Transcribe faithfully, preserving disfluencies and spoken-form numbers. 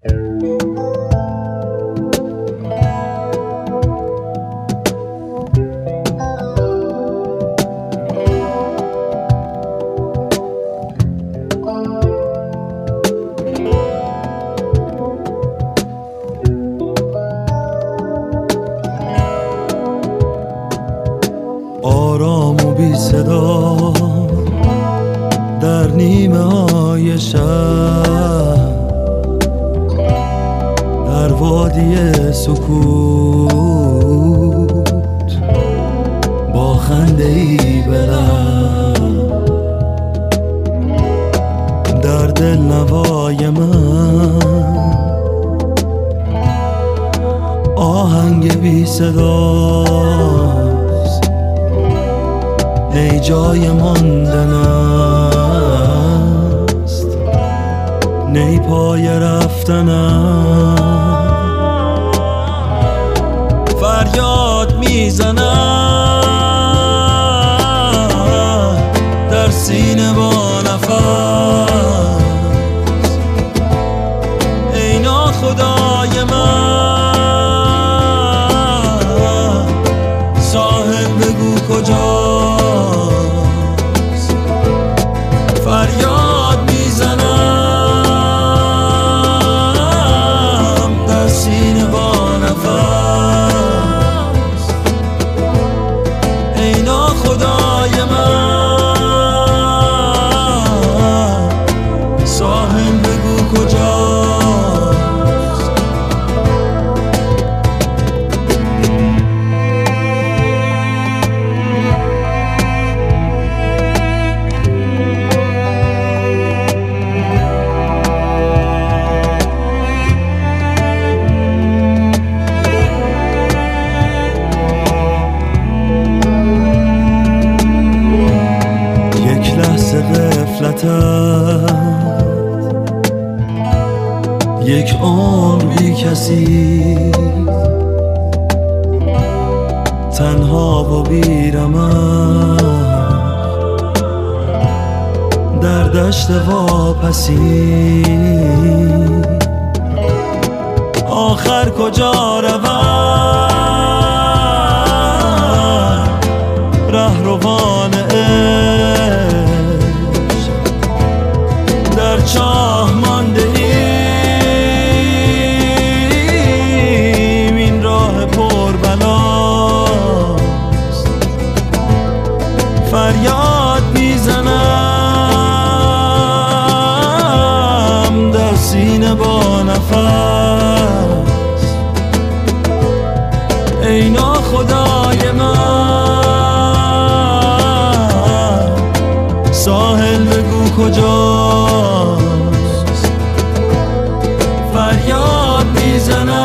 آرام و بی صدا در نیمه های شب، در وادی سکوت با خنده ای بلند، در دل نوای من آهنگ بی صدا، نی جای ماندن است، نی پای رفتنم. فریاد میزنم در سینه با نفس، ای ناخدای من، ساحل بگو کجاست. فریاد میزنم در سینه با نفس، ای ناخدای من، ساحل بگو کجاست. یک عمر بی کسی، تنها و بی رمق، در دشت واپسی. آخر کجا روم رهروان عشق، در چاه مانده ایم، این راه پر بلاست. فریاد میزنم در سینه با نفس، ای ناخدای من، ساحل بگو کجاست. فریاد میزنم